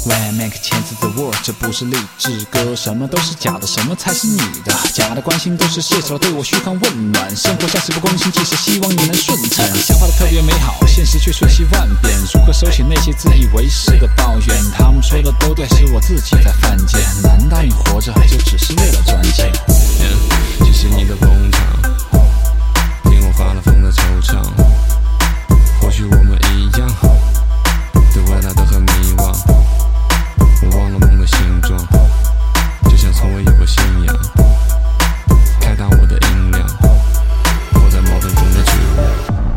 When make 签字的 word， 这不是励志歌，什么都是假的，什么才是你的？假的关心都是卸手，对我嘘寒问暖，生活像是不公心计，是希望你能顺承。想法的特别美好，现实却瞬息万变，如何收起那些自以为是的抱怨？他们说的都对，是我自己在犯贱。难道你活着就只是为了赚钱？